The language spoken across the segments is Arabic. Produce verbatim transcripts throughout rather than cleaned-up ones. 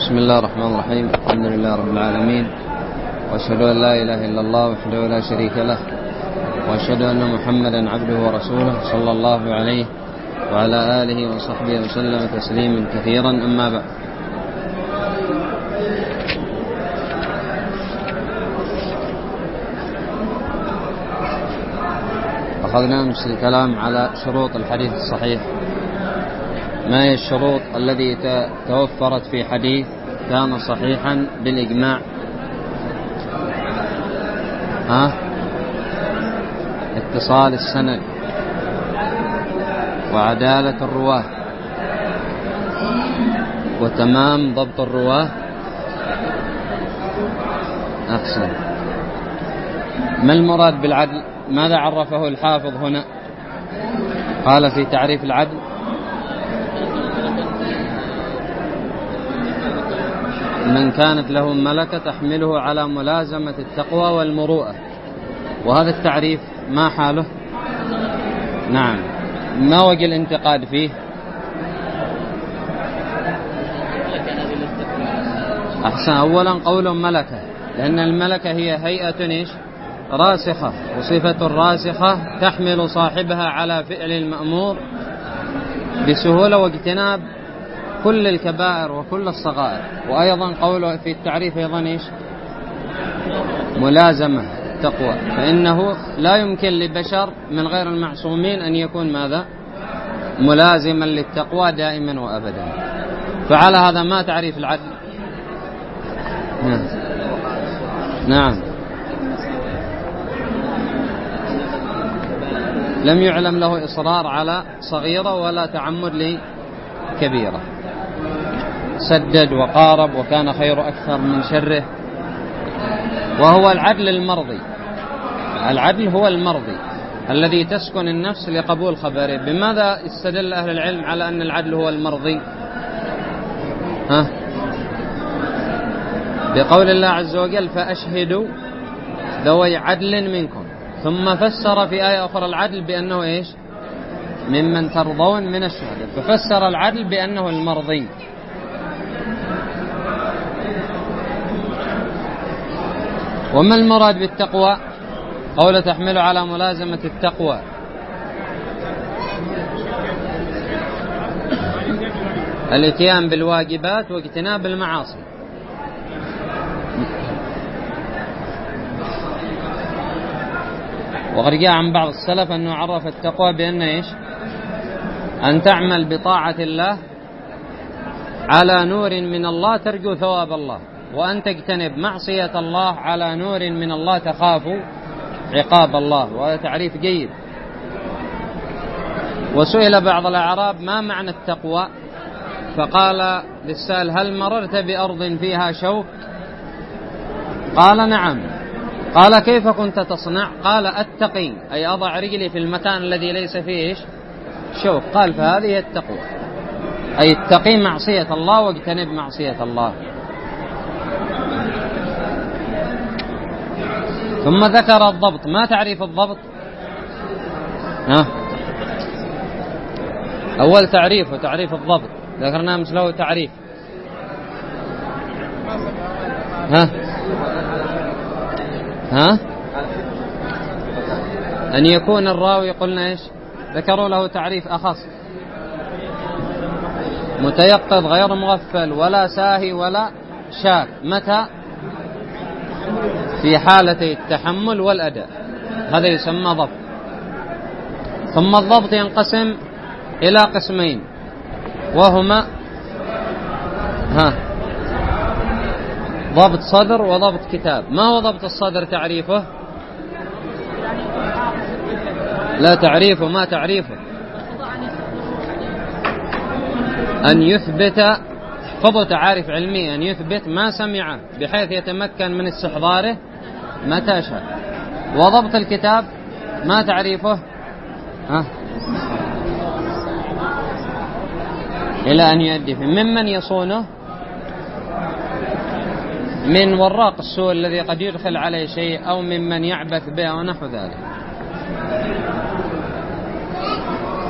بسم الله الرحمن الرحيم. الحمد لله رب العالمين، وأشهد أن لا إله إلا الله وحده لا شريك له، وأشهد أن محمدا عبده ورسوله صلى الله عليه وعلى آله وصحبه وسلم تسليما كثيرا. أما بعد، أخذنا أمس الكلام على شروط الحديث الصحيح. ما هي الشروط التي توفرت في حديث كان صحيحا بالإجماع؟ ها؟ اتصال السند، وعدالة الرواه، وتمام ضبط الرواه. أحسن. ما المراد بالعدل؟ ماذا عرفه الحافظ هنا؟ قال في تعريف العدل: من كانت له ملكة تحمله على ملازمة التقوى والمروءة. وهذا التعريف ما حاله؟ نعم. ما وجه الانتقاد فيه؟ أحسن. أولا قول ملكة، لأن الملكة هي هيئة إيش؟ راسخة، وصفة الراسخة تحمل صاحبها على فعل المأمور بسهولة واجتناب كل الكبائر وكل الصغائر. وأيضا قوله في التعريف أيضا إيش؟ ملازمة التقوى، فإنه لا يمكن لبشر من غير المعصومين أن يكون ماذا؟ ملازما للتقوى دائما وأبدا. فعلى هذا ما تعريف العدل؟ نعم, نعم. لم يعلم له إصرار على صغيرة ولا تعمد لكبيرة. سدد وقارب وكان خير أكثر من شره. وهو العدل المرضي. العدل هو المرضي الذي تسكن النفس لقبول خبره. بماذا استدل أهل العلم على أن العدل هو المرضي؟ ها؟ بقول الله عز وجل: فأشهدوا ذوي عدل منكم. ثم فسر في آية أخرى العدل بأنه إيش؟ ممن ترضون من الشهداء. ففسر العدل بأنه المرضي. وما المراد بالتقوى؟ قول تحمل على ملازمة التقوى. الاتيان بالواجبات واجتناب المعاصي. وقد جاء عن بعض السلف أنه عرف التقوى بأن إيش؟ أن تعمل بطاعة الله على نور من الله ترجو ثواب الله، وأن تجتنب معصية الله على نور من الله تخاف عقاب الله. وهذا تعريف جيد. وسئل بعض الأعراب: ما معنى التقوى؟ فقال للسائل: هل مررت بأرض فيها شوك؟ قال: نعم. قال: كيف كنت تصنع؟ قال: أتقي، أي أضع رجلي في المكان الذي ليس فيه إيش؟ شوك. قال: فهذه التقوى، أي اتقي معصية الله واجتنب معصية الله. ثم ذكر الضبط. ما تعريف الضبط؟ ها؟ أول تعريف وتعريف الضبط ذكرنا مثله تعريف. ها؟ ها؟ أن يكون الراوي، قلنا إيش؟ ذكروا له تعريف أخص: متيقظ غير مغفل ولا ساهي ولا شاك. متى؟ في حالتي التحمل والأداء. هذا يسمى ضبط. ثم الضبط ينقسم إلى قسمين، وهما ها ضبط صدر وضبط كتاب. ما هو ضبط الصدر؟ تعريفه؟ لا تعريفه. ما تعريفه؟ أن يثبت، احفظوا تعارف علمية، أن يثبت ما سمعه بحيث يتمكن من استحضاره متى شاء. وضبط الكتاب ما تعريفه؟ ها؟ إلى أن يؤدي ممن يصونه من وراق السوء الذي قد يدخل عليه شيء، أو ممن يعبث به ونحو ذلك.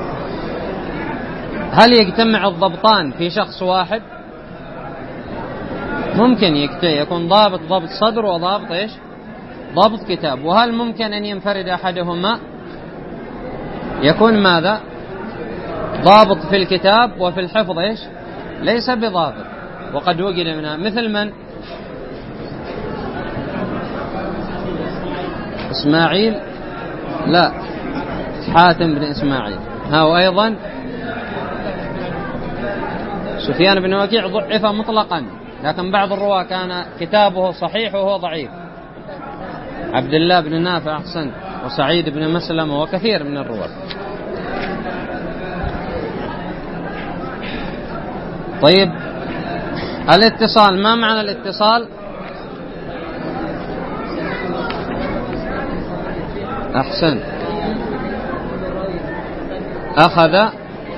هل يجتمع الضبطان في شخص واحد؟ ممكن يكون ضابط ضبط صدر وضابط إيش؟ ضابط كتاب. وهل ممكن أن ينفرد أحدهما؟ يكون ماذا؟ ضابط في الكتاب وفي الحفظ إيش؟ ليس بضابط. وقد وجد منها مثل من؟ إسماعيل، لا، حاتم بن إسماعيل. ها وأيضا سفيان بن وكيع ضعف مطلقا، لكن بعض الرواة كان كتابه صحيح وهو ضعيف. عبد الله بن نافع أحسن، وسعيد بن مسلمة وكثير من الرواة. طيب الاتصال، ما معنى الاتصال؟ أحسن، أخذ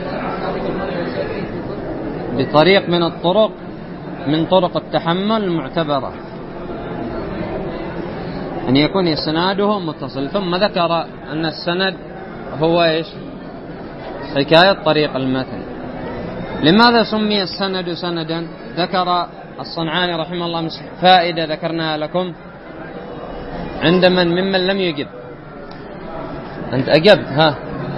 بطريق من الطرق من طرق التحمل المعتبرة، أن يكون إسناده متصل. ثم ذكر أن السند هو إيش؟ حكاية طريق المتن. لماذا سمي السند سندا؟ ذكر الصنعاني رحمه الله فائدة ذكرناها لكم عند من ممن لم يجب. أنت أجبت، ها؟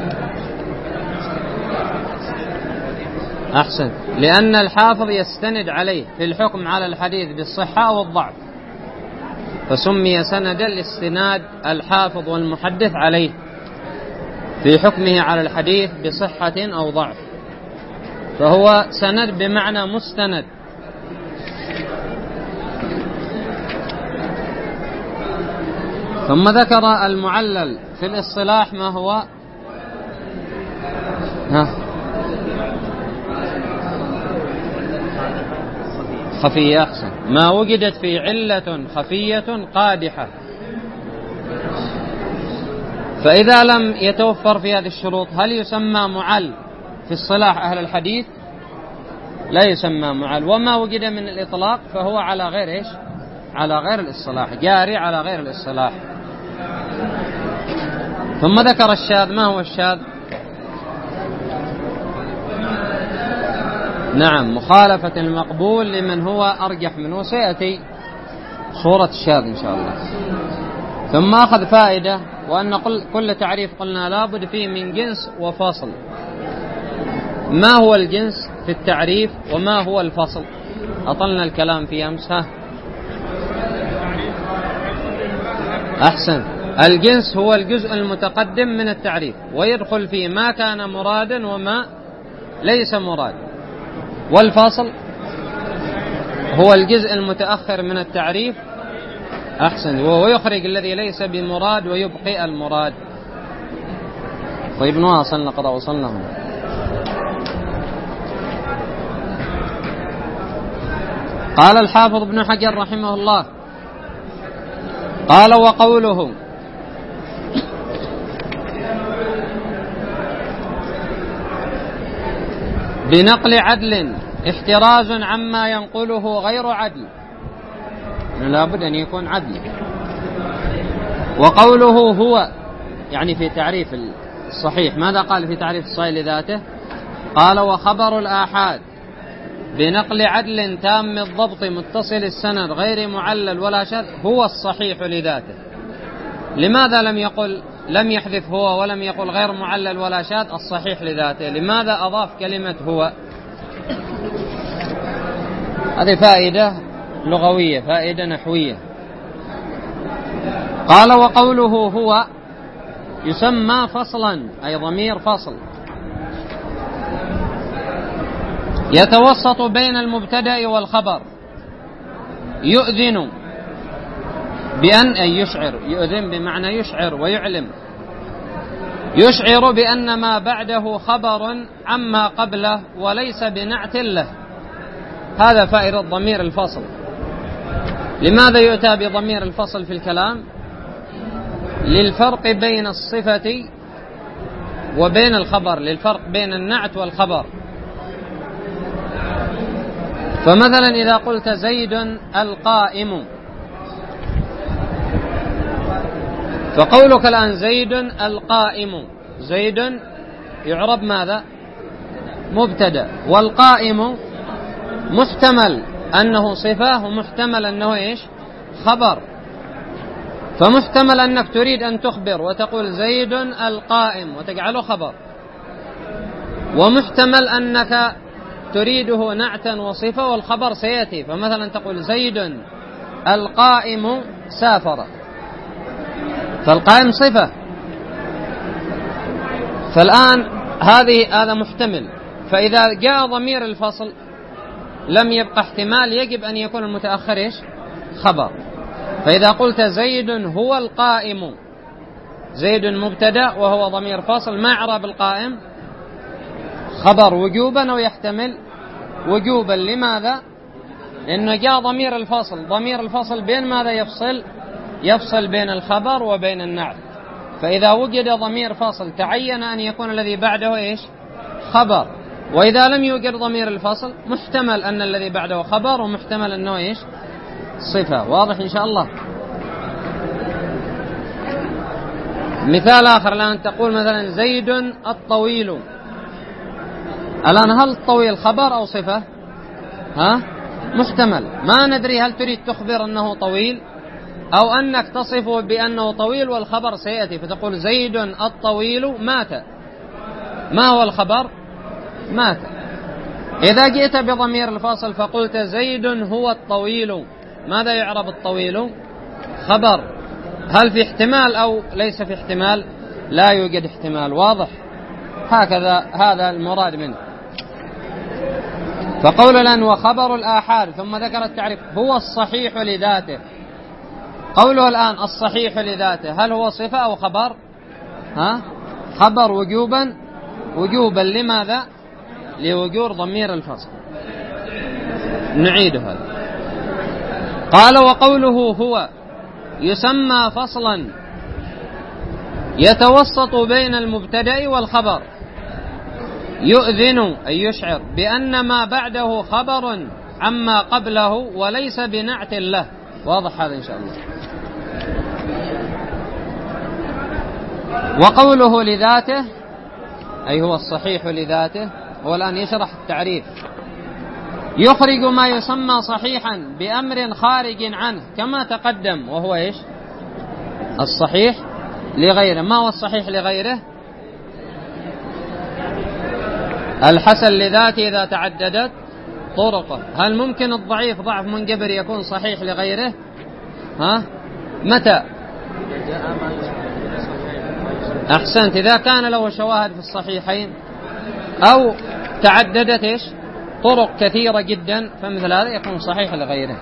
أحسن، لأن الحافظ يستند عليه في الحكم على الحديث بالصحة أو الضعف، فسمي سندا لاستناد الحافظ والمحدث عليه في حكمه على الحديث بصحة أو ضعف، فهو سند بمعنى مستند. ثم ذكر المعلل في الاصطلاح ما هو؟ ها؟ خفية. أحسن، ما وجدت في علة خفية قادحة. فإذا لم يتوفر في هذه الشروط هل يسمى معل في اصطلاح أهل الحديث؟ لا يسمى معل. وما وجد من الإطلاق فهو على غير إيش؟ على غير الاصطلاح، جاري على غير الاصطلاح. ثم ذكر الشاذ. ما هو الشاذ؟ نعم، مخالفة المقبول لمن هو أرجح منه، سيأتي صورة الشاذ إن شاء الله. ثم أخذ فائدة، وأن كل تعريف قلنا لابد فيه من جنس وفصل. ما هو الجنس في التعريف وما هو الفصل؟ أطلنا الكلام في أمسها. أحسن، الجنس هو الجزء المتقدم من التعريف، ويدخل فيه ما كان مرادا وما ليس مراد. والفاصل هو الجزء المتأخر من التعريف. أحسن، وهو يخرج الذي ليس بمراد ويبقي المراد. طيب نواصل، لقد وصلنا هنا. قال الحافظ ابن حجر رحمه الله، قال: وقوله بنقل عدل احتراز عما ينقله غير عدل، لابد أن يكون عدل. وقوله هو يعني في تعريف الصحيح، ماذا قال في تعريف الصحيح لذاته؟ قال: وخبر الآحاد بنقل عدل تام الضبط متصل السند غير معلل ولا شاذ هو الصحيح لذاته. لماذا لم يقل لم يحذف هو ولم يقل غير معلل ولا شاذ الصحيح لذاته؟ لماذا أضاف كلمة هو؟ هذه فائدة لغوية، فائدة نحوية. قال: وقوله هو يسمى فصلا، أي ضمير فصل يتوسط بين المبتدأ والخبر، يؤذن بأن أي يشعر، يؤذن بمعنى يشعر ويعلم، يشعر بأن ما بعده خبر عما قبله وليس بنعت له. هذا فائدة ضمير الفصل. لماذا يؤتى بضمير الفصل في الكلام؟ للفرق بين الصفة وبين الخبر، للفرق بين النعت والخبر. فمثلا إذا قلت زيد القائم، فقولك الآن زيد القائم، زيد يعرب ماذا؟ مبتدأ، والقائم محتمل أنه صفة ومحتمل أنه إيش خبر. فمحتمل أنك تريد أن تخبر وتقول زيد القائم وتجعله خبر، ومحتمل أنك تريده نعتا وصفة والخبر سيأتي، فمثلا تقول زيد القائم سافر، فالقائم صفة. فالآن هذه هذا محتمل، فإذا جاء ضمير الفصل لم يبقى احتمال، يجب أن يكون المتأخر إيش خبر. فإذا قلت زيد هو القائم، زيد مبتدأ وهو ضمير فصل، ما إعراب القائم؟ خبر وجوبا أو يحتمل وجوبا. لماذا؟ لأنه جاء ضمير الفصل، ضمير الفصل بين ماذا يفصل؟ يفصل بين الخبر وبين النعت. فإذا وجد ضمير فصل تعين أن يكون الذي بعده إيش خبر، وإذا لم يوجد ضمير الفصل محتمل أن الذي بعده خبر ومحتمل أنه إيش صفة. واضح إن شاء الله؟ مثال آخر الآن تقول مثلا زيد الطويل. الآن هل الطويل خبر أو صفة؟ ها محتمل، ما ندري هل تريد تخبر أنه طويل أو أنك تصفه بأنه طويل والخبر سيأتي، فتقول زيد الطويل مات. ما هو الخبر؟ مات. إذا جئت بضمير الفاصل فقلت زيد هو الطويل، ماذا يعرب الطويل؟ خبر. هل في احتمال أو ليس في احتمال؟ لا يوجد احتمال. واضح؟ هكذا هذا المراد منه. فقول الآن وخبر الآحاد، ثم ذكر التعريف هو الصحيح لذاته. قوله الآن الصحيح لذاته، هل هو صفة أو خبر؟ ها خبر وجوبا، وجوبا لماذا؟ لوجود ضمير الفصل. نعيد هذا. قال وقوله هو يسمى فصلا يتوسط بين المبتدأ والخبر، يؤذن أي يشعر بأن ما بعده خبر عما قبله وليس بنعت له. واضح هذا إن شاء الله. وقوله لذاته أي هو الصحيح لذاته، هو الآن يشرح التعريف. يخرج ما يسمى صحيحا بأمر خارج عنه كما تقدم، وهو إيش الصحيح لغيره. ما هو الصحيح لغيره؟ الحسن لذاته إذا تعددت طرقه. هل ممكن الضعيف ضعف منجبر يكون صحيح لغيره؟ ها متى؟ أحسنت، إذا كان له شواهد في الصحيحين أو تعددت إيش طرق كثيرة جدا، فمثل هذا يكون صحيح لغيره.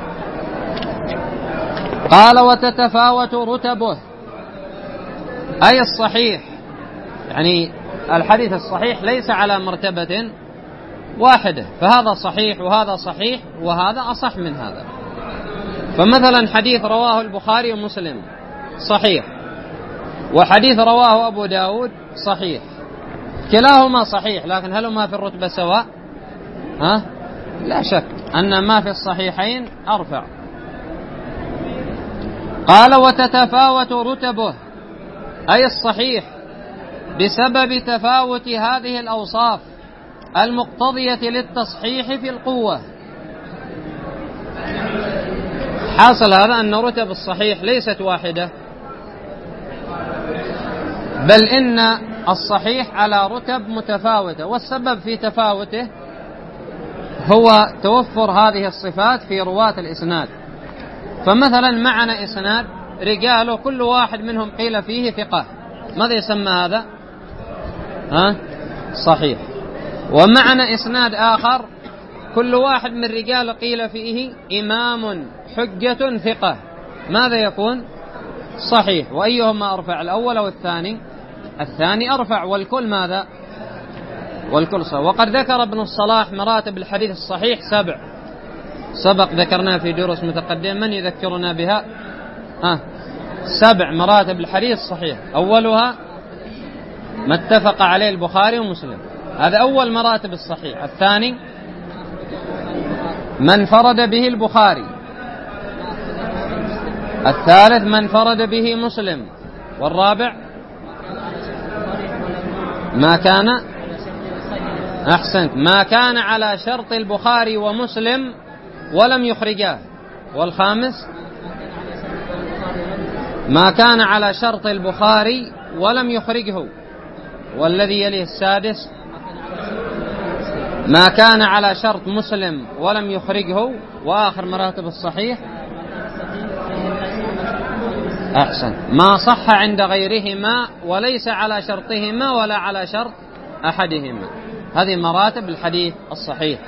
قال وتتفاوت رتبه أي الصحيح، يعني الحديث الصحيح ليس على مرتبة واحدة، فهذا صحيح وهذا صحيح وهذا أصح من هذا. فمثلا حديث رواه البخاري ومسلم صحيح، وحديث رواه أبو داود صحيح، كلاهما صحيح، لكن هل هما في الرتبة سواء؟ ها؟ لا شك أن ما في الصحيحين أرفع. قال وتتفاوت رتبه أي الصحيح بسبب تفاوت هذه الأوصاف المقتضية للتصحيح في القوة. حاصل هذا أن رتب الصحيح ليست واحدة، بل إن الصحيح على رتب متفاوتة، والسبب في تفاوته هو توفر هذه الصفات في رواة الإسناد. فمثلا معنا إسناد رجاله كل واحد منهم قيل فيه ثقة، ماذا يسمى هذا؟ ها؟ صحيح. ومعنا إسناد آخر كل واحد من رجال قيل فيه إمام حجة ثقة، ماذا يكون؟ صحيح. وأيهما أرفع، الأول أو الثاني؟ الثاني أرفع، والكل ماذا؟ والكل صحيح. وقد ذكر ابن الصلاح مراتب الحديث الصحيح سبع، سبق ذكرناه في دروس متقدمة، من يذكرنا بها؟ ها سبع مراتب الحديث الصحيح. أولها ما اتفق عليه البخاري ومسلم، هذا أول مراتب الصحيح. الثاني من فرد به البخاري. الثالث من فرد به مسلم. والرابع ما كان أحسنت ما كان على شرط البخاري ومسلم ولم يخرجاه. والخامس ما كان على شرط البخاري ولم يخرجه. والذي يليه السادس ما كان على شرط مسلم ولم يخرجه. وآخر مراتب الصحيح أحسن ما صح عند غيرهما وليس على شرطهما ولا على شرط أحدهما. هذه مراتب الحديث الصحيح.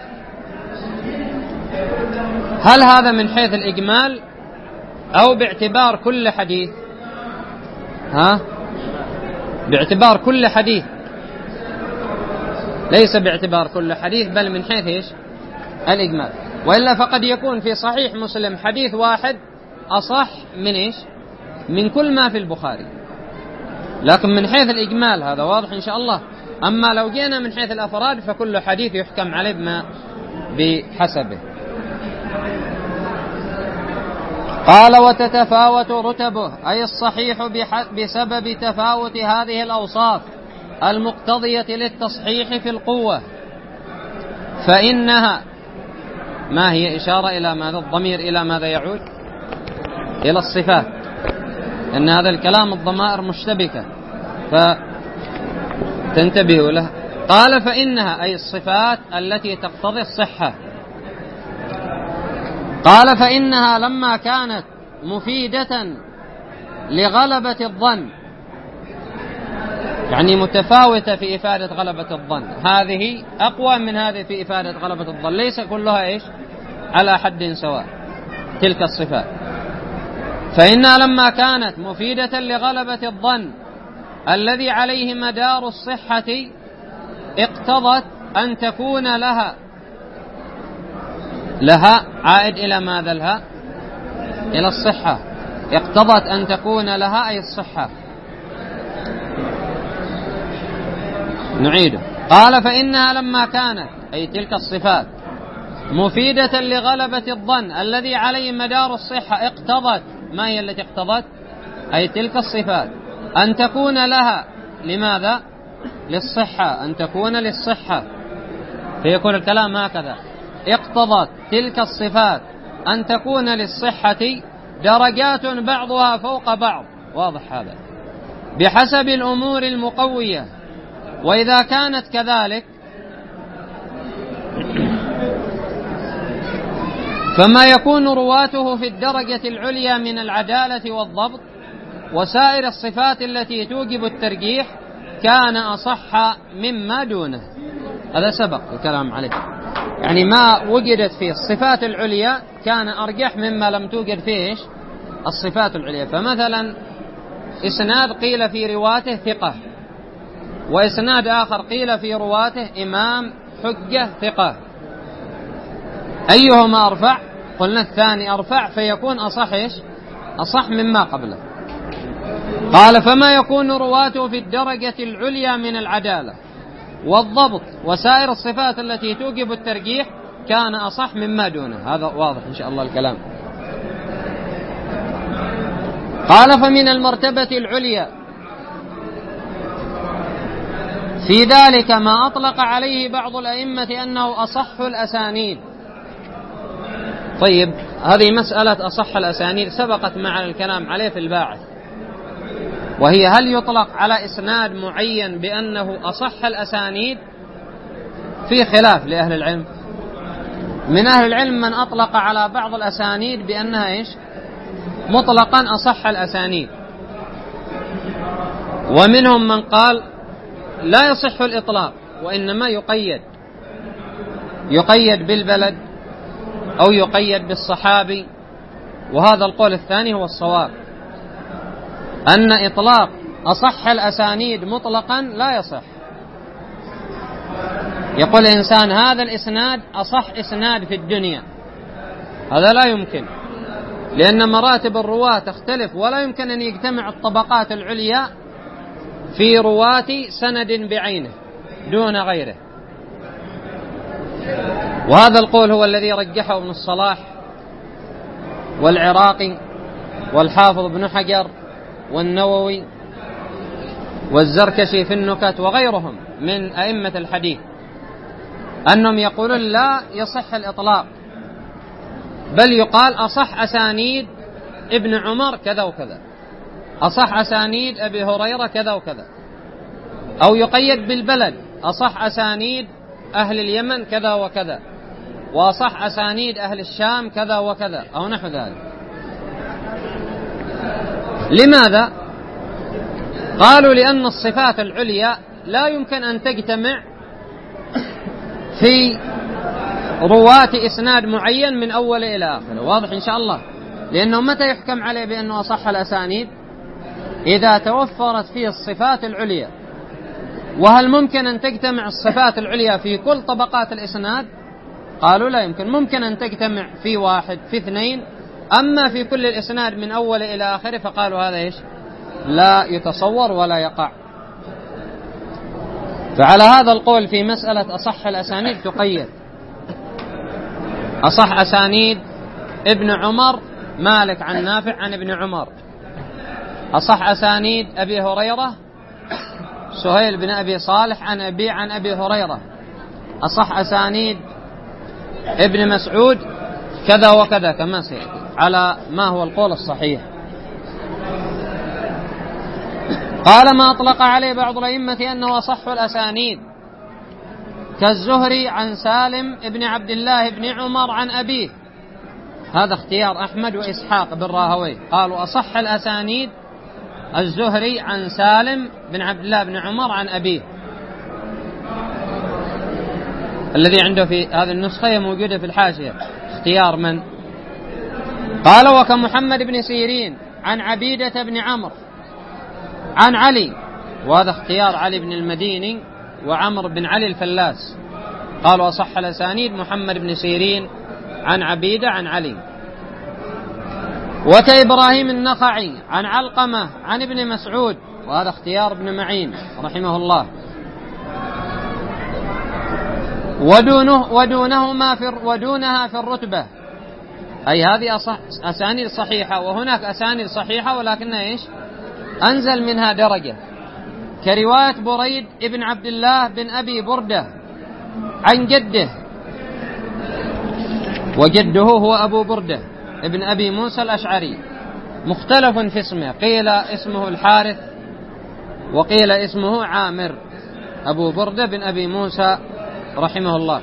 هل هذا من حيث الإجمال أو باعتبار كل حديث؟ ها؟ باعتبار كل حديث، ليس باعتبار كل حديث بل من حيث إيش؟ الإجمال. وإلا فقد يكون في صحيح مسلم حديث واحد أصح من إيش؟ من كل ما في البخاري، لكن من حيث الإجمال هذا واضح إن شاء الله. أما لو جينا من حيث الأفراد فكل حديث يحكم عليه بما بحسبه. قال وتتفاوت رتبه أي الصحيح بسبب تفاوت هذه الأوصاف المقتضية للتصحيح في القوة. فإنها ما هي إشارة إلى ماذا؟ الضمير إلى ماذا يعود؟ إلى الصفات، إن هذا الكلام الضمائر مشتبكة فتنتبهوا له. قال فإنها أي الصفات التي تقتضي الصحة. قال فإنها لما كانت مفيدة لغلبة الظن، يعني متفاوتة في إفادة غلبة الظن، هذه أقوى من هذه في إفادة غلبة الظن، ليس كلها إيش؟ على حد سواء تلك الصفات. فإنها لما كانت مفيدة لغلبة الظن الذي عليه مدار الصحة اقتضت أن تكون لها لها عائد إلى ماذا؟ لها إلى الصحة. اقتضت أن تكون لها أي الصحة. نعيده. قال فإنها لما كانت أي تلك الصفات مفيدة لغلبة الظن الذي عليه مدار الصحة اقتضت، ما هي التي اقتضت؟ أي تلك الصفات أن تكون لها لماذا؟ للصحة، أن تكون للصحة. فيكون الكلام هكذا: اقتضت تلك الصفات أن تكون للصحة درجات بعضها فوق بعض، واضح هذا، بحسب الأمور المقوية. وإذا كانت كذلك فما يكون رواته في الدرجة العليا من العدالة والضبط وسائر الصفات التي توجب الترجيح كان أصح مما دونه. هذا سبق الكلام عليه، يعني ما وجدت فيه الصفات العليا كان أرجح مما لم توجد فيه الصفات العليا. فمثلا إسناد قيل في رواته ثقة، وإسناد آخر قيل في رواته إمام حجة ثقة، أيهما أرفع؟ قلنا الثاني أرفع، فيكون أصح إيش؟ أصح مما قبله. قال فما يكون رواته في الدرجة العليا من العدالة والضبط وسائر الصفات التي توجب الترجيح كان أصح مما دونه. هذا واضح إن شاء الله الكلام. قال فمن المرتبة العليا في ذلك ما أطلق عليه بعض الأئمة أنه أصح الأسانيد. طيب، هذه مسألة أصح الأسانيد سبقت معنا الكلام عليه في الباعث، وهي هل يطلق على إسناد معين بأنه أصح الأسانيد؟ في خلاف لأهل العلم. من أهل العلم من أطلق على بعض الأسانيد بأنها إيش؟ مطلقا أصح الأسانيد، ومنهم من قال لا يصح الإطلاق وإنما يقيد يقيد بالبلد أو يقيد بالصحابي. وهذا القول الثاني هو الصواب، أن إطلاق أصح الأسانيد مطلقا لا يصح. يقول الإنسان هذا الإسناد أصح إسناد في الدنيا، هذا لا يمكن، لأن مراتب الرواة تختلف، ولا يمكن أن يجتمع الطبقات العليا في رواة سند بعينه دون غيره. وهذا القول هو الذي رجحه ابن الصلاح والعراقي والحافظ ابن حجر والنووي والزركشي في النكت وغيرهم من أئمة الحديث، أنهم يقولون لا يصح الإطلاق، بل يقال أصح أسانيد ابن عمر كذا وكذا، أصح أسانيد أبي هريرة كذا وكذا، أو يقيد بالبلد أصح أسانيد أهل اليمن كذا وكذا، وأصح أسانيد أهل الشام كذا وكذا، أو نحو ذلك. لماذا؟ قالوا لأن الصفات العليا لا يمكن أن تجتمع في رواة إسناد معين من أول إلى آخر. واضح إن شاء الله؟ لأنه متى يحكم عليه بأنه أصح الأسانيد؟ إذا توفرت فيه الصفات العليا. وهل ممكن أن تجتمع الصفات العليا في كل طبقات الإسناد؟ قالوا لا يمكن. ممكن أن تجتمع في واحد، في اثنين، أما في كل الإسناد من أول إلى آخر فقالوا هذا إيش؟ لا يتصور ولا يقع. فعلى هذا القول في مسألة أصح الأسانيد تقيد. أصح أسانيد ابن عمر مالك عن نافع عن ابن عمر. أصح أسانيد أبي هريرة سهيل بن أبي صالح عن أبي عن أبي هريرة. أصح أسانيد ابن مسعود كذا وكذا كما سيأتي على ما هو القول الصحيح. قال ما أطلق عليه بعض الأئمة أنه أصح الأسانيد كالزهري عن سالم ابن عبد الله بن عمر عن أبيه. هذا اختيار أحمد وإسحاق بن راهويه، قالوا أصح الأسانيد الزهري عن سالم بن عبد الله بن عمر عن أبيه. الذي عنده في هذه النسخة موجودة في الحاشية. اختيار من؟ قال وكمحمد بن سيرين عن عبيدة بن عمرو عن علي، وهذا اختيار علي بن المديني وعمر بن علي الفلاس. قالوا أصح الأسانيد محمد بن سيرين عن عبيدة عن علي. وكإبراهيم النخعي عن علقمة عن ابن مسعود، وهذا اختيار ابن معين رحمه الله. ودونه ودونهما في ودونها في الرتبة، أي هذه أصح أسانيد صحيحة، وهناك أسانيد صحيحة ولكنها إيش؟ أنزل منها درجة، كرواية بريد ابن عبد الله بن أبي بردة عن جده، وجده هو أبو بردة ابن أبي موسى الأشعري، مختلف في اسمه، قيل اسمه الحارث وقيل اسمه عامر، أبو بردة بن أبي موسى رحمه الله.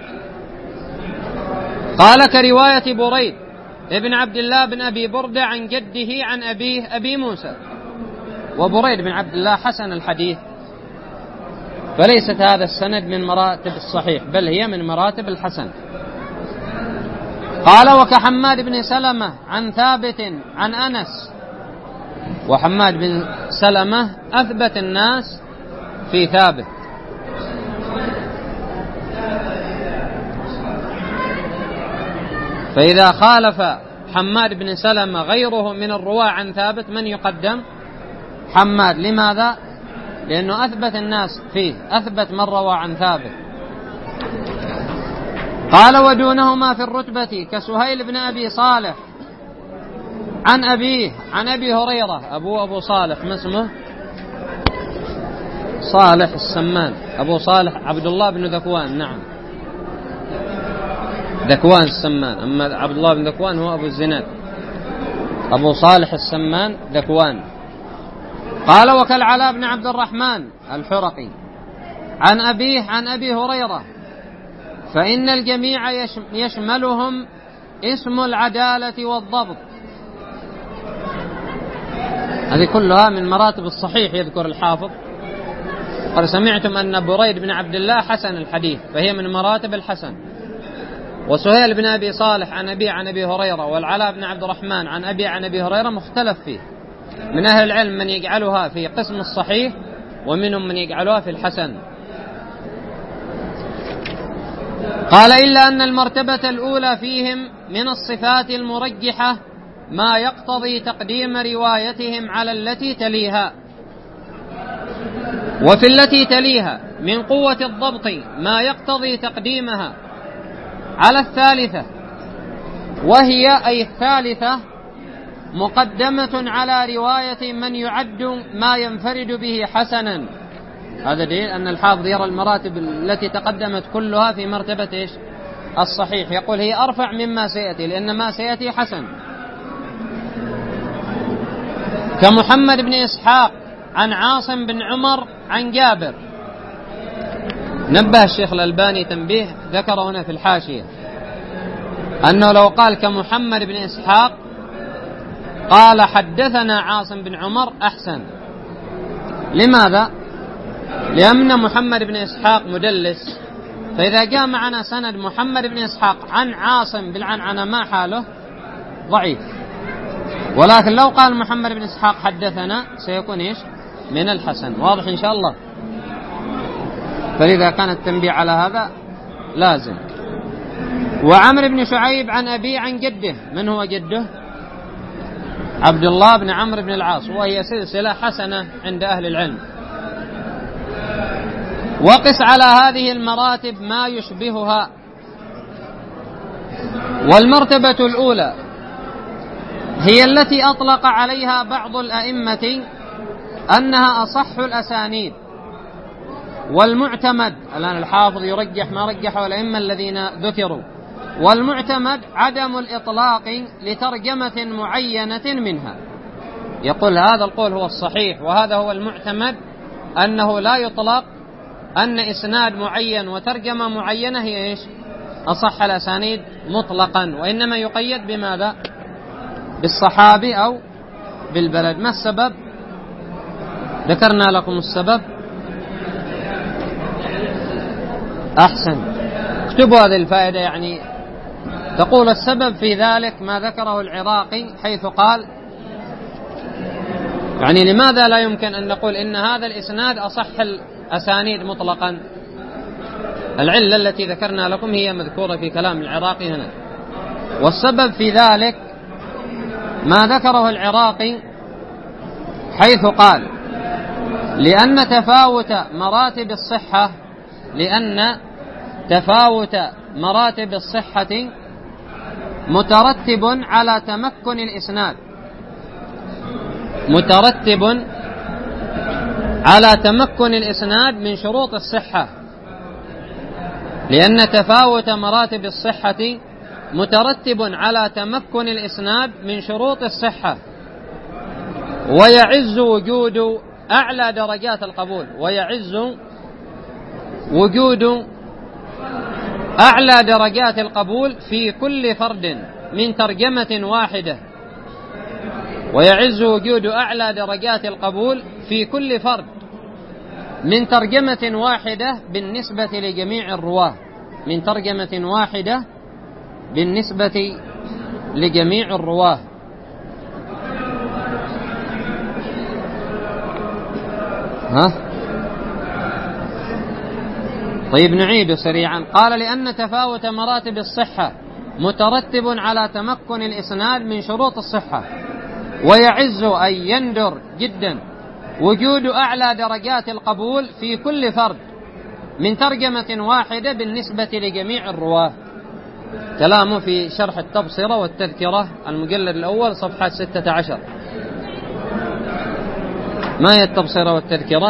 قال كرواية بريد ابن عبد الله بن أبي بردة عن جده عن أبيه أبي موسى، وبريد بن عبد الله حسن الحديث، فليست هذا السند من مراتب الصحيح بل هي من مراتب الحسن. قال وكحماد بن سلمة عن ثابت عن أنس، وحماد بن سلمة أثبت الناس في ثابت. فإذا خالف حماد بن سلمة غيره من الرواة عن ثابت من يقدم؟ حماد. لماذا؟ لأنه أثبت الناس فيه، أثبت من روى عن ثابت. قال ودونهما في الرتبة كسهيل بن أبي صالح عن أبيه عن أبي هريرة، أبو أبو صالح ما اسمه؟ صالح السمان، أبو صالح عبد الله بن ذكوان. نعم ذكوان السمان، أما عبد الله بن ذكوان هو أبو الزناد، أبو صالح السمان ذكوان. قال وكالعلاء بن عبد الرحمن الحرقي عن أبيه عن أبي هريرة، فإن الجميع يشملهم اسم العدالة والضبط. هذه كلها من مراتب الصحيح. يذكر الحافظ قد سمعتم أن بريد بن عبد الله حسن الحديث، فهي من مراتب الحسن. وسهيل بن أبي صالح عن أبي عن أبي هريرة، والعلاء بن عبد الرحمن عن أبي عن أبي هريرة مختلف فيه. من أهل العلم من يجعلها في قسم الصحيح، ومنهم من يجعلها في الحسن. قال إلا أن المرتبة الأولى فيهم من الصفات المرجحة ما يقتضي تقديم روايتهم على التي تليها، وفي التي تليها من قوة الضبط ما يقتضي تقديمها على الثالثة، وهي أي الثالثة مقدمة على رواية من يعد ما ينفرد به حسنا. هذا دليل أن الحافظ يرى المراتب التي تقدمت كلها في مرتبة إيش؟ الصحيح، يقول هي أرفع مما سيأتي، لأن ما سيأتي حسن. كمحمد بن إسحاق عن عاصم بن عمر عن جابر. نبه الشيخ الألباني تنبيه ذكر هنا في الحاشية أنه لو قال كمحمد بن إسحاق قال حدثنا عاصم بن عمر أحسن. لماذا؟ لأن محمد بن إسحاق مدلس، فإذا جاء معنا سند محمد بن إسحاق عن عاصم بالعنعنة ما حاله؟ ضعيف. ولكن لو قال محمد بن إسحاق حدثنا سيكون إيش؟ من الحسن. واضح إن شاء الله؟ فلذا كان التنبيه على هذا لازم. وعمر بن شعيب عن أبي عن جده. من هو جده؟ عبد الله بن عمرو بن العاص، وهي سلسلة حسنة عند أهل العلم. وقس على هذه المراتب ما يشبهها. والمرتبة الأولى هي التي أطلق عليها بعض الأئمة أنها أصح الأسانيد والمعتمد. الآن الحافظ يرجح ما رجحه الأئمة الذين ذكروا. والمعتمد عدم الإطلاق لترجمة معينة منها. يقول هذا القول هو الصحيح وهذا هو المعتمد، أنه لا يطلق أن إسناد معين وترجمة معينة هي إيش؟ أصح الأسانيد مطلقا، وإنما يقيد بماذا؟ بالصحابي أو بالبلد. ما السبب؟ ذكرنا لكم السبب. أحسن، اكتبوا هذه الفائدة. يعني تقول السبب في ذلك ما ذكره العراقي حيث قال يعني لماذا لا يمكن أن نقول إن هذا الإسناد أصح الأسانيد مطلقا؟ العلة التي ذكرنا لكم هي مذكورة في كلام العراقي هنا. والسبب في ذلك ما ذكره العراقي حيث قال لأن تفاوت مراتب الصحة لأن تفاوت مراتب الصحة مترتب على تمكن الإسناد مترتب على تمكن الإسناد من شروط الصحة. لأن تفاوت مراتب الصحة مترتب على تمكن الإسناد من شروط الصحة، ويعز وجود أعلى درجات القبول ويعز وجود أعلى درجات القبول في كل فرد من ترجمة واحدة ويعز وجود أعلى درجات القبول في كل فرد من ترجمة واحدة بالنسبة لجميع الرواه من ترجمة واحدة بالنسبة لجميع الرواه. ها؟ طيب نعيد سريعا. قال لأن تفاوت مراتب الصحة مترتب على تمكن الإسناد من شروط الصحة، ويعز أي يندر جدا وجود أعلى درجات القبول في كل فرد من ترجمة واحدة بالنسبة لجميع الرواه. كلامه في شرح التبصرة والتذكرة المجلد الأول صفحة ستة عشر. ما هي التبصرة والتذكرة؟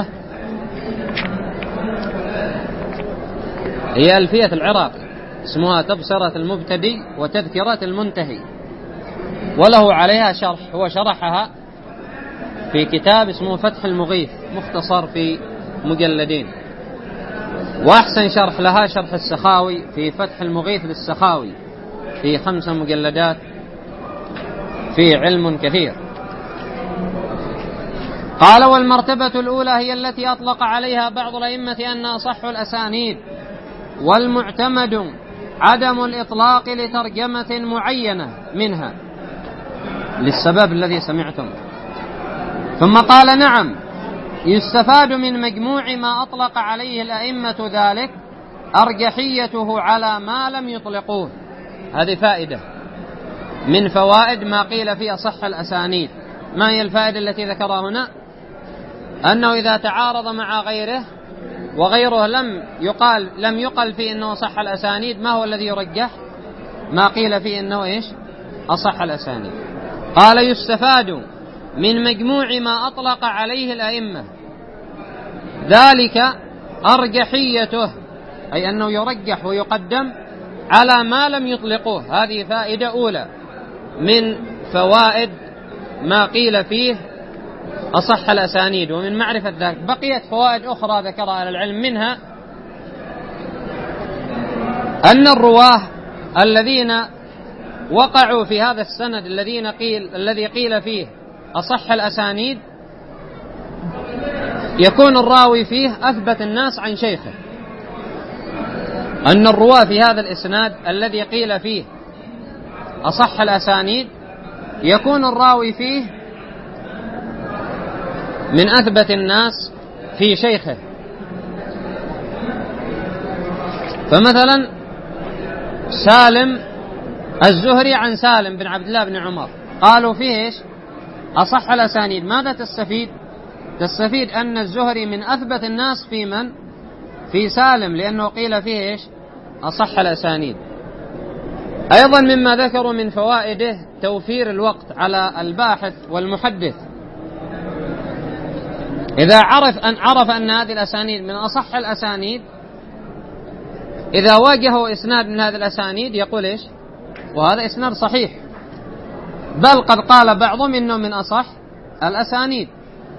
هي ألفية العراقي، اسمها تبصرة المبتدئ وتذكرة المنتهي، وله عليها شرح، هو شرحها في كتاب اسمه فتح المغيث مختصر في مجلدين. وأحسن شرح لها شرح السخاوي في فتح المغيث للسخاوي في خمسة مجلدات في علم كثير. قال والمرتبة الأولى هي التي أطلق عليها بعض الأئمة أنها صح الأسانيد، والمعتمد عدم الإطلاق لترجمة معينة منها للسبب الذي سمعتم. ثم قال نعم يستفاد من مجموع ما أطلق عليه الأئمة ذلك أرجحيته على ما لم يطلقوه. هذه فائدة من فوائد ما قيل في أصح الأسانيد. ما هي الفائدة التي ذكرها هنا؟ أنه إذا تعارض مع غيره وغيره لم يقال لم يقل فيه أنه صح الأسانيد، ما هو الذي يرجح؟ ما قيل فيه أنه إيش؟ أصح الأسانيد. قال يستفاد من مجموع ما أطلق عليه الأئمة ذلك أرجحيته، أي أنه يرجح ويقدم على ما لم يطلقوه. هذه فائدة أولى من فوائد ما قيل فيه أصح الأسانيد ومن معرفة ذلك. بقيت فوائد أخرى ذكرها أهل العلم، منها أن الرواه الذين وقعوا في هذا السند الذين قيل الذي قيل فيه أصح الأسانيد يكون الراوي فيه أثبت الناس عن شيخه. أن الرواه في هذا الإسناد الذي قيل فيه أصح الأسانيد يكون الراوي فيه من أثبت الناس في شيخه. فمثلا سالم الزهري عن سالم بن عبد الله بن عمر، قالوا فيه إيش؟ أصح الأسانيد. ماذا تستفيد؟ تستفيد أن الزهري من أثبت الناس في من؟ في سالم، لأنه قيل فيه إيش؟ أصح الأسانيد. أيضا مما ذكروا من فوائده توفير الوقت على الباحث والمحدث. إذا عرف أن عرف أن هذه الأسانيد من أصح الأسانيد، إذا واجهوا إسناد من هذه الأسانيد يقول إيش؟ وهذا إسناد صحيح، بل قد قال بعضهم إنه من أصح الأسانيد،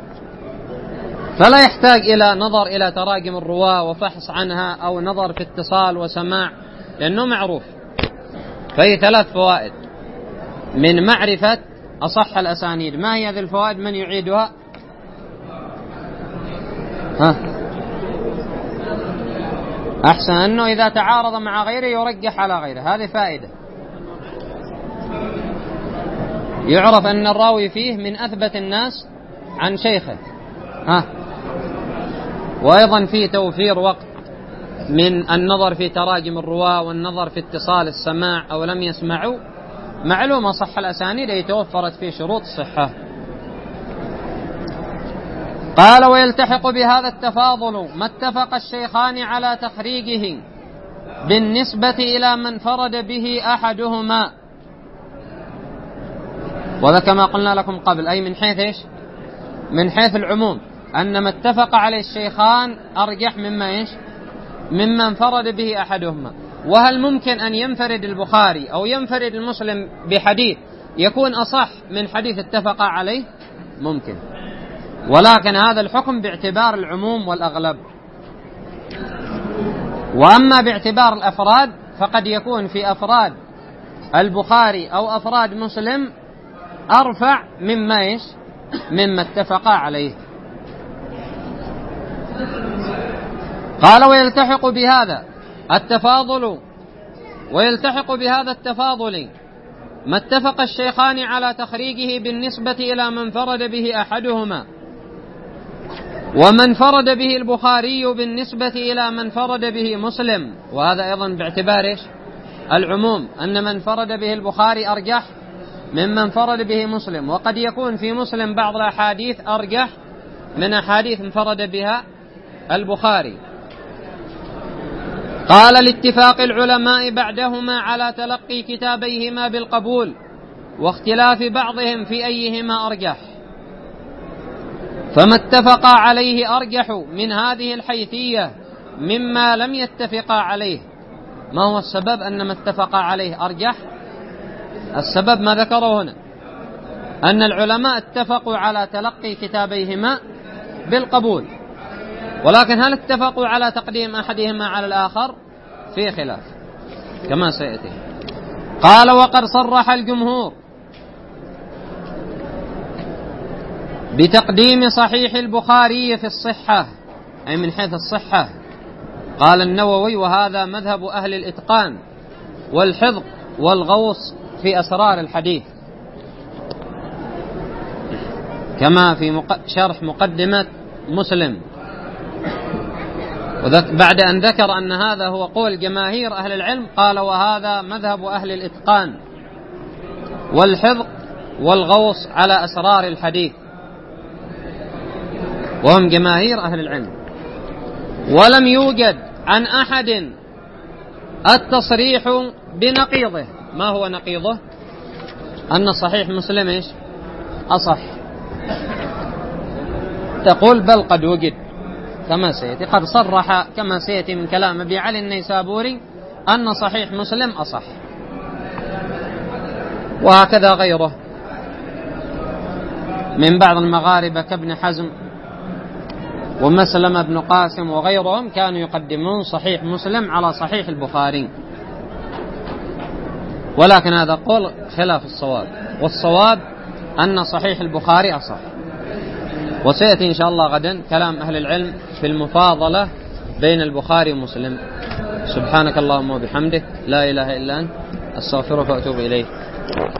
فلا يحتاج إلى نظر إلى تراجم الرواة وفحص عنها أو نظر في اتصال وسماع، لأنه معروف. فهي ثلاث فوائد من معرفة أصح الأسانيد. ما هي هذه الفوائد؟ من يعيدها؟ ها؟ أحسن، أنه إذا تعارض مع غيره يرجح على غيره، هذه فائدة. يعرف أن الراوي فيه من أثبت الناس عن شيخه. ها؟ وأيضا فيه توفير وقت من النظر في تراجم الرواة والنظر في اتصال السماع أو لم يسمعوا. معلومة صح الأسانيد أي توفرت في شروط الصحة. قال ويلتحق بهذا التفاضل ما اتفق الشيخان على تخريجه بالنسبة إلى من فرد به أحدهما. وذا كما قلنا لكم قبل، أي من حيث إيش؟ من حيث العموم، أن ما اتفق عليه الشيخان أرجح مما إيش؟ مما انفرد به أحدهما. وهل ممكن أن ينفرد البخاري أو ينفرد المسلم بحديث يكون أصح من حديث اتفق عليه؟ ممكن، ولكن هذا الحكم باعتبار العموم والأغلب. وأما باعتبار الأفراد فقد يكون في أفراد البخاري أو أفراد مسلم أرفع مما إيش؟ مما اتفقا عليه. قال ويلتحق بهذا التفاضل ويلتحق بهذا التفاضل ما اتفق الشيخان على تخريجه بالنسبة إلى من فرد به أحدهما، ومن فرد به البخاري بالنسبة إلى من فرد به مسلم. وهذا أيضا باعتبار إيش؟ العموم، أن من فرد به البخاري أرجح ممن فرد به مسلم، وقد يكون في مسلم بعض الأحاديث أرجح من أحاديث انفرد بها البخاري. قال لاتفاق العلماء بعدهما على تلقي كتابيهما بالقبول واختلاف بعضهم في أيهما أرجح، فما اتفقا عليه أرجح من هذه الحيثية مما لم يتفقا عليه. ما هو السبب أن ما اتفقا عليه أرجح؟ السبب ما ذكره هنا، أن العلماء اتفقوا على تلقي كتابيهما بالقبول، ولكن هل اتفقوا على تقديم أحدهما على الآخر؟ في خلاف كما سيأتي. قال وقد صرح الجمهور بتقديم صحيح البخاري في الصحة، أي من حيث الصحة. قال النووي وهذا مذهب أهل الإتقان والحفظ والغوص في أسرار الحديث، كما في شرح مقدمة مسلم. بعد أن ذكر أن هذا هو قول جماهير أهل العلم، قال وهذا مذهب أهل الإتقان والحفظ والغوص على أسرار الحديث، وهم جماهير أهل العلم. ولم يوجد عن أحد التصريح بنقيضه. ما هو نقيضه؟ أن صحيح مسلم إيش؟ أصح. تقول بل قد وجد كما سيأتي، قد صرح كما سيأتي من كلام أبي علي النيسابوري أن صحيح مسلم أصح، وهكذا غيره من بعض المغاربة كابن حزم ومسلم بن قاسم وغيرهم كانوا يقدمون صحيح مسلم على صحيح البخاري، ولكن هذا قول خلاف الصواب، والصواب أن صحيح البخاري أصح. وسيأتي إن شاء الله غدا كلام أهل العلم في المفاضلة بين البخاري ومسلم. سبحانك اللهم وبحمدك، لا إله إلا أنت، أستغفرك وأتوب إليك.